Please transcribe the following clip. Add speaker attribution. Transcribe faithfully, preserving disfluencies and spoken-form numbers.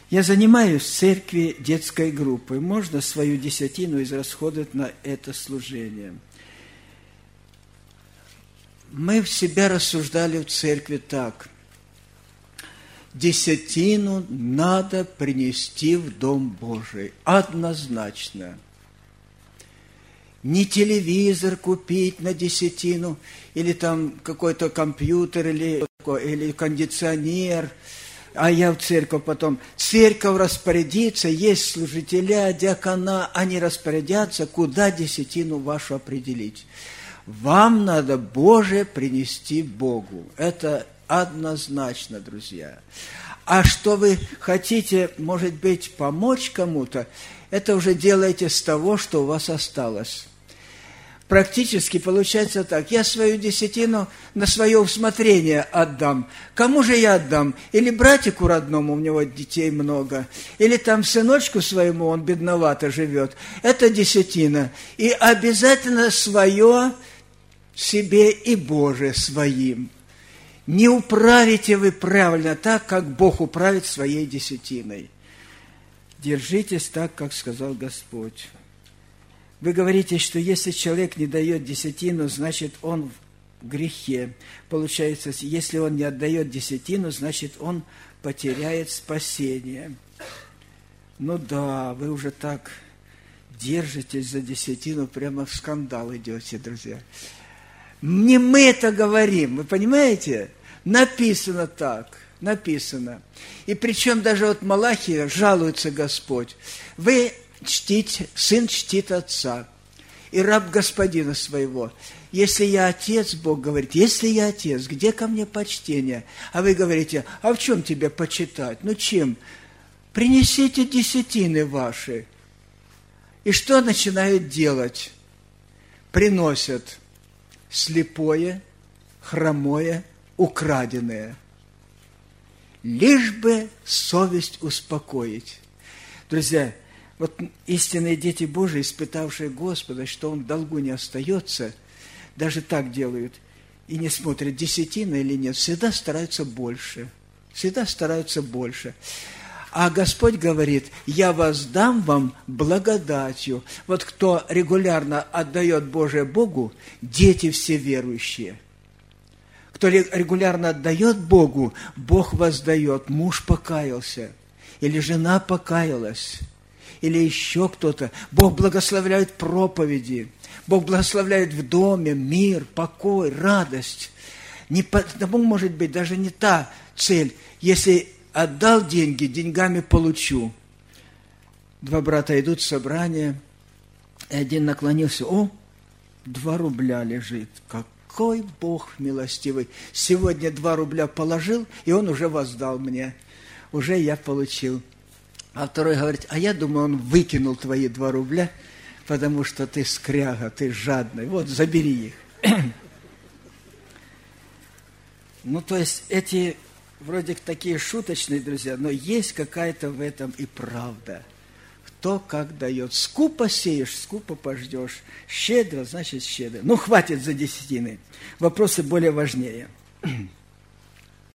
Speaker 1: Я занимаюсь в церкви детской группой. Можно свою десятину израсходовать на это служение. Мы в себя рассуждали в церкви так. Десятину надо принести в Дом Божий. Однозначно. Не телевизор купить на десятину, или там какой-то компьютер, или, или кондиционер, а я в церковь потом. Церковь распорядится, есть служителя, диакона, они распорядятся, куда десятину вашу определить. Вам надо Божие принести Богу. Это однозначно, друзья. А что вы хотите, может быть, помочь кому-то, это уже делаете с того, что у вас осталось. Практически получается так. Я свою десятину на свое усмотрение отдам. Кому же я отдам? Или братику родному, у него детей много, или там сыночку своему, он бедновато живет. Это десятина. И обязательно свое себе и Божие своим. Не управите вы правильно так, как Бог управит своей десятиной. Держитесь так, как сказал Господь. Вы говорите, что если человек не дает десятину, значит, он в грехе. Получается, если он не отдает десятину, значит, он потеряет спасение. Ну да, вы уже так держитесь за десятину, прямо в скандал идете, друзья. Не мы это говорим, вы понимаете? Написано так, написано. И причем даже вот Малахия жалуется Господь. Вы чтите, сын чтит отца, и раб господина своего. Если я отец, Бог говорит, если я отец, где ко мне почтение? А вы говорите, а в чем тебя почитать? Ну чем? Принесите десятины ваши. И что начинают делать? Приносят слепое, хромое, украденное. Лишь бы совесть успокоить. Друзья, вот истинные дети Божии, испытавшие Господа, что Он в долгу не остается, даже так делают, и не смотрят, десятина или нет, всегда стараются больше, всегда стараются больше. А Господь говорит, я воздам вам благодатью. Вот кто регулярно отдает Божие Богу, дети все верующие. Кто регулярно отдает Богу, Бог воздает. Муж покаялся, или жена покаялась, или еще кто-то. Бог благословляет проповеди, Бог благословляет в доме мир, покой, радость. Не потому, может быть, даже не та цель. Если отдал деньги, деньгами получу. Два брата идут в собрание, и один наклонился, о, два рубля лежит. Какой Бог милостивый. Сегодня два рубля положил, и Он уже воздал мне. Уже я получил. А второй говорит, а я думаю, он выкинул твои два рубля, потому что ты скряга, ты жадный. Вот, забери их. Ну, то есть, эти вроде такие шуточные, друзья, но есть какая-то в этом и правда. Кто как дает. Скупо сеешь, скупо пождешь. Щедро, значит, щедро. Ну, хватит за десятины. Вопросы более важнее.